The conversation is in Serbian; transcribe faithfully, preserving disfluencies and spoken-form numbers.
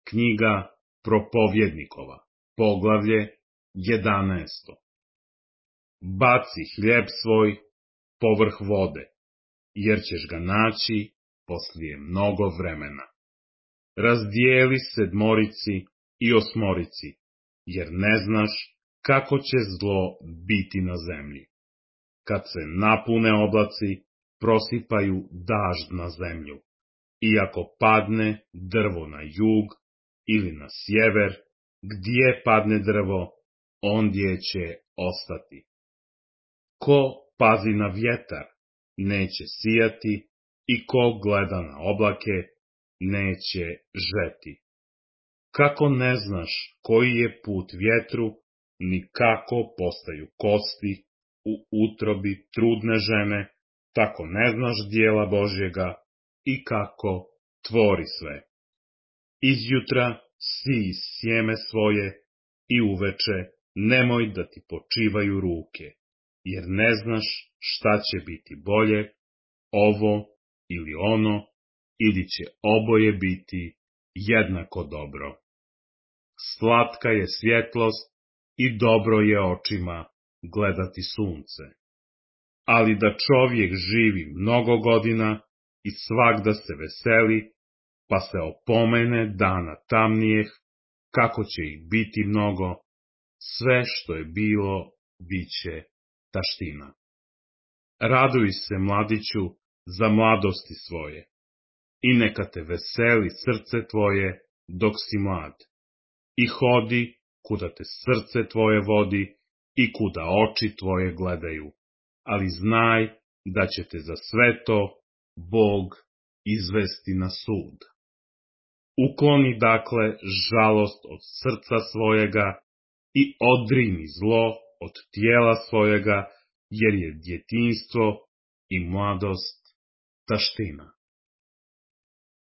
Knjiga Propovjednikova, poglavlje jedanaesto. Baci hljeb svoj povrh vode, jer ćeš ga naći poslije mnogo vremena. Razdijeli sedmorici i osmorici, jer ne znaš kako će zlo biti na zemlji. Kad se napune oblaci, prosipaju dažd na zemlju. I ako padne drvo na jug ili na sjever, gdje padne drvo, ondje će ostati. Ko pazi na vjetar, neće sijati, i ko gleda na oblake, neće žeti. Kako ne znaš koji je put vjetru, ni kako postaju kosti u utrobi trudne žene, tako ne znaš djela Božjega i kako tvori sve. Izjutra sij sjeme svoje i uveče nemoj da ti počivaju ruke, jer ne znaš šta će biti bolje, ovo ili ono, ili će oboje biti jednako dobro. Slatka je svjetlost i dobro je očima gledati sunce. Ali da čovjek živi mnogo godina i svagda se veseli, pa se opomene dana tamnijeh, kako će ih biti mnogo, sve što je bilo, bit će taština. Raduj se, mladiću, za mladosti svoje, i neka te veseli srce tvoje dok si mlad. I hodi kuda te srce tvoje vodi i kuda oči tvoje gledaju, ali znaj da će te za sve to Bog izvesti na sud. Ukloni dakle žalost od srca svojega i odrini zlo od tijela svojega, jer je djetinjstvo i mladost taština.